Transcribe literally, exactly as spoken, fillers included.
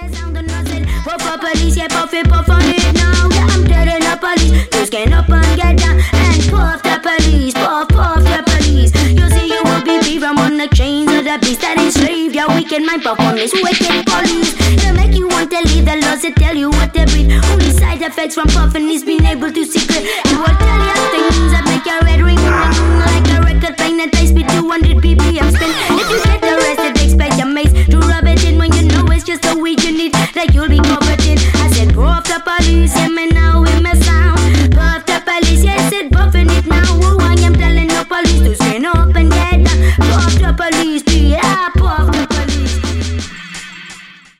sound the nozzle. Puff up police, yeah, puff it, puff on it now. Yeah, I'm telling the police, just get up and get down and puff the police, puff, puff the police. You see, you will be free from on the chains of the beast that enslave your wicked mind. Puff on this wicked police. It'll make you want to leave the laws that tell you what to breathe. Only side effects from puffing is being able to secret. You will